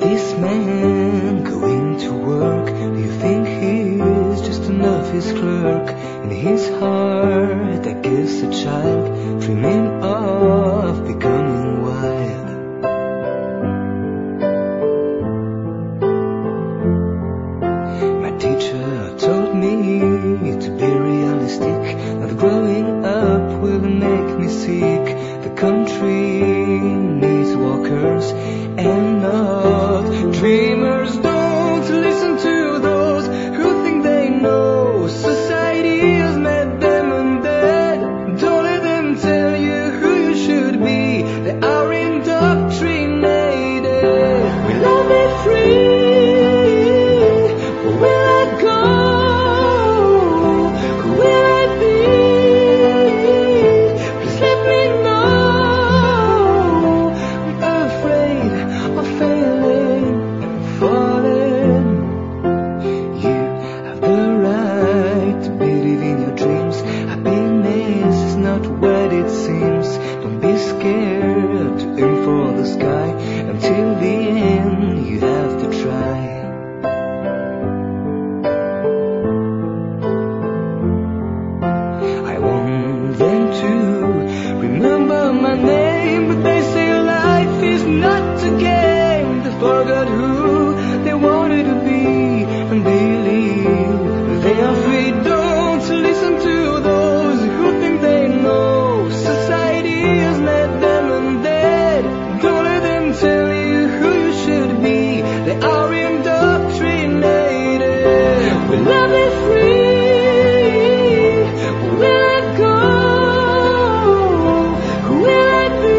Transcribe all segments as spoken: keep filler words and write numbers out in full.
this man going to work? Do you think he's just an office clerk? In his heart, I guess a child dreaming of becoming wild. My teacher told me to be realistic, that growing up will make me sick. The country needs workers and not dreamers. Don't listen to those who think they know. Society has made them undead. Don't let them tell you who you should be. They are indoctrinated. Will I be free? Or will I go? Who will I be? Please let me know. I'm afraid of failing and falling. You have the right to believe in your dreams. Happiness is not what it seems. Don't be scared to aim for the sky. Until the end, you have to try. I want them to remember my name, but they say life is not a game. They forgot who they wanted to be and believe they are free. Don't listen to those who think they know. Society has made them undead. Don't let them tell you who you should be. They are indoctrinated. Will I be free? Or will I go? Who will I be?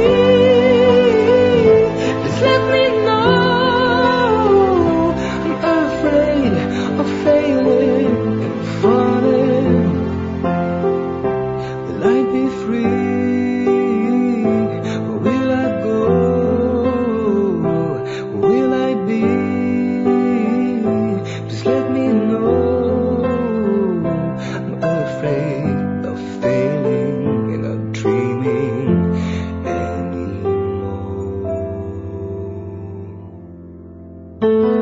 Please let me know. I'm afraid of failing and falling. Will I be free? Or will I go? Or will I be? Please let me know. I'm afraid of failing and not dreaming anymore.